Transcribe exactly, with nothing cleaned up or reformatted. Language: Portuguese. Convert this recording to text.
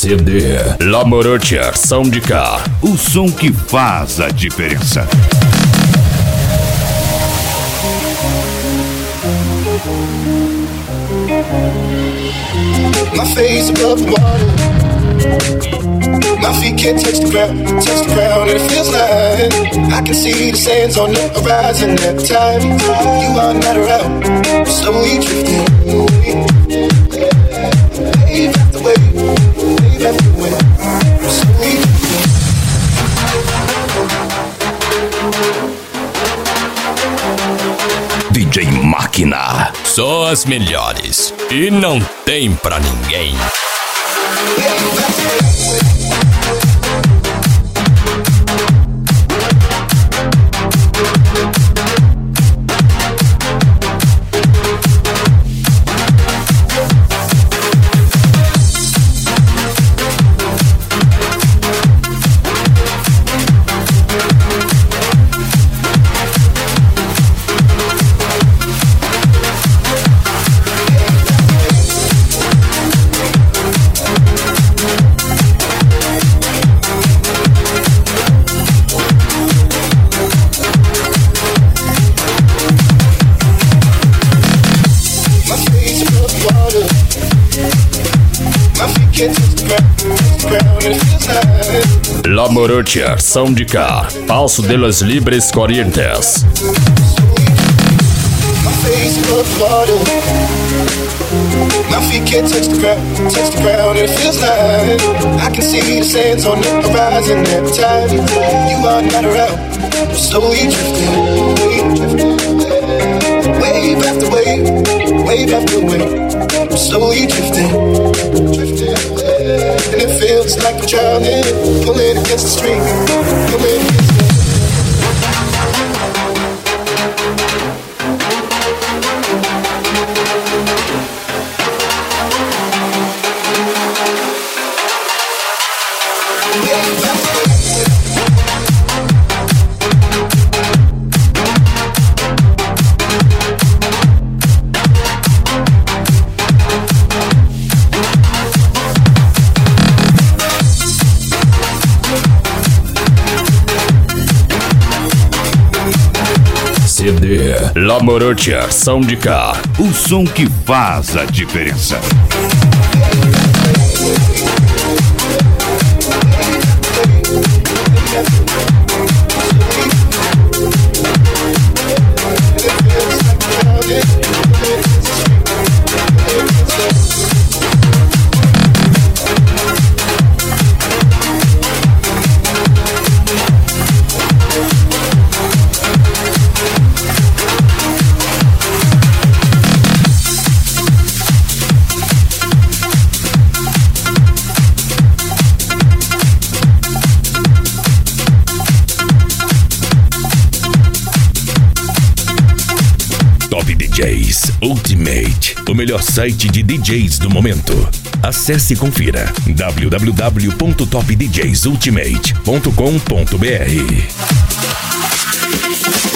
C D Lamorotia Sound Car, o som que faz a diferença. My face above the water, my feet can't touch the ground, touch the ground, and it feels like I can see the sands on the horizon at time. You are not around, slowly drifting away, wave after wave, wave after wave, slowly drifting. D J Máquina. Só as melhores e não tem pra ninguém. Wave after wave. Lamorotia Sound Car, Paso de las Libres Corrientes. My face above the water, my feet can't touch the ground, touch the ground, and it feels like I can see the sands on the horizon at time. You are not around, slowly drifting away, wave after wave, wave after wave, slowly drifting, drifting away. And it feels like I'm drowning, pulling against the stream, pulling against the C D Lamorotia Sound Car, o som que faz a diferença. Top D Js Ultimate, o melhor site de D Js do momento. Acesse e confira w w w ponto top d js ultimate ponto com ponto b r.